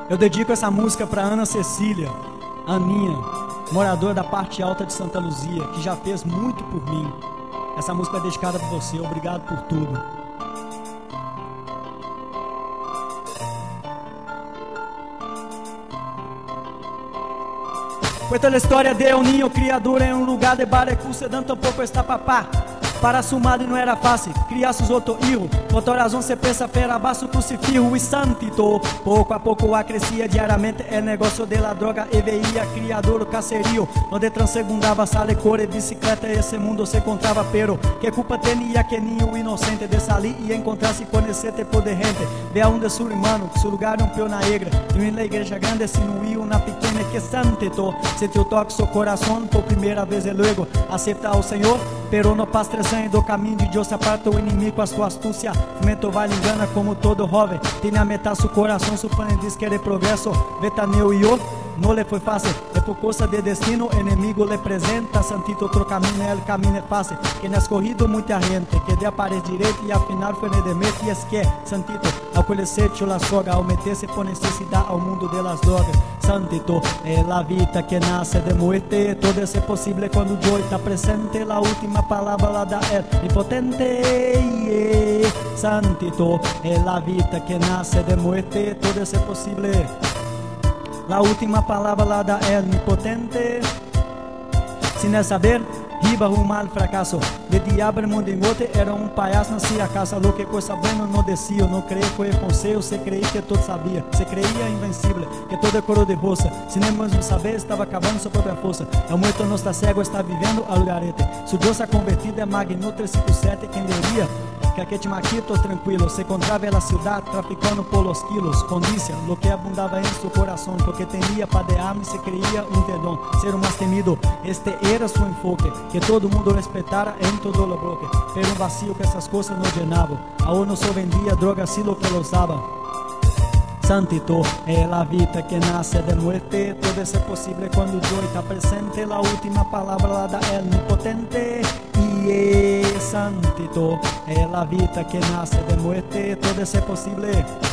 Eu dedico essa música para Ana Cecília, Aninha, moradora da parte alta de Santa Luzia, que já fez muito por mim. Essa música é dedicada para você, obrigado por tudo. Cuenta la historia de un niño criador en un lugar de Barecu, dando tampoco está papá. Para su madre no era fácil criar sus otros hijos. Por toda razón se pensa fera bajo crucifijo y santito. Poco a poco crecía diariamente el negocio de la droga y veía criador caserío, donde transegundaba sale, core, bicicleta. Ese mundo se encontraba, pero ¿qué culpa tenía que niño inocente de salir y encontrarse con ese tipo de gente? Ve a un de su hermano, su lugar rompió na negra, y en la iglesia grande se unió una pequeña que santito. Sentiu toque su corazón por primera vez y luego acepta al Señor, pero no pasa 3 años do caminho de Deus, se aparta o inimigo com a sua astúcia. Fomento vale engana como todo jovem, tem a metade seu coração, su plan diz querer progresso. Vetaneu e eu, não lhe foi fácil, é por coisa de destino, inimigo lhe presenta, santito outro caminho, el caminho é fácil, que não é escorrido muita gente, que de aparece direito e afinal foi ne demete, e es que, santito, ao conhecer la soga, ao meter-se por necessidade ao mundo de las drogas, santito, é la vida que nasce de muerte, todo é possível quando Deus está presente, la última palavra la da el impotente, yeah. Santito, é la vida que nasce de muerte, todo é possível. La última palavra la da el impotente. Sin el saber, riba rumo al fracaso. De diabo el mundo engote, era un payaso, no hacía caso. Lo que cosa buena no decía, no creía que el consejo, se creía que todo sabía, se creía invencible, que todo é coro de rosa. Sin el mesmo saber, estava acabando sua própria força. El muerto no está cego, está vivendo al garete. Su Dios ha convertido en Magno 357, quem diria que aquele maquito tranquilo se encontrava na cidade traficando por los quilos, condicia lo que abundava em seu coração, porque temia padear-me, se creía um dedão, ser o mais temido. Este era seu enfoque, que todo mundo respeitara em todo o bloque, pero um vacío que essas coisas não llenavam. Aún não só vendia droga, assim lo que lo usava. Santito, é la vida que nasce de muerte, todo é possível quando Deus está presente, la última palavra la da el impotente, y santito, é la vida que nasce de muerte, todo é possível,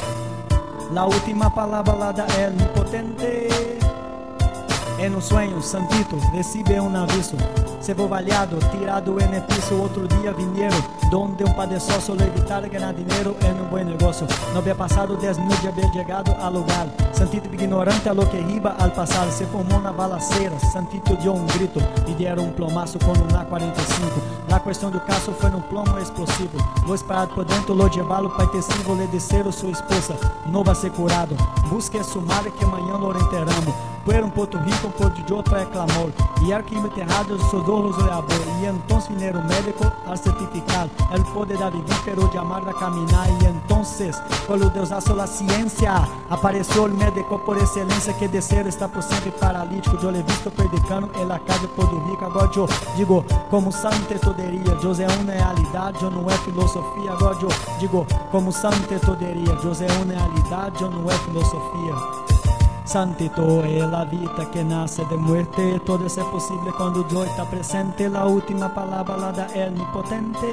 la última palavra la da el impotente. En un sueño, santito, recibe un aviso, se vou valhado, tirado en el piso. Outro dia vinieron, donde un padezoso le evitara ganar dinero en un buen negocio. No había pasado 10 minutos de haber llegado al lugar. Santito, ignorante a lo que iba al pasar, se formó una balacera. Santito dio un grito y dieron un plomazo con un A45. La cuestión do caso foi num plomo explosivo. Lo disparado por dentro, lo llevalo para intensivo, le diceron su esposa, no va a ser curado. Busque a su madre que amanhã lo enterramos. Fueron Porto Rico, Porto de outro clamor, e era que enterrado seus olhos le abrió, e entonces vinieron médico al certificar el poder da vivir, pero de amar a caminar. E entonces, quando Deus usou a ciência, apareceu o médico por excelência, que de ser está por sempre paralítico. Eu le visto predicando en la calle de Porto Rico. Agora eu digo, como santa toderia, Deus é uma realidade, não é filosofia. Agora eu digo, como santa toderia, Deus é uma realidade, não é filosofia. Santito, é la vida que nasce de muerte, todo é possível quando Deus está presente, la última palavra la da el impotente,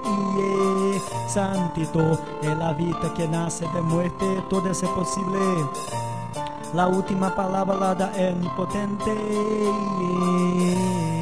y santito, é la vida que nasce de muerte, todo é possível, la última palavra la da el impotente,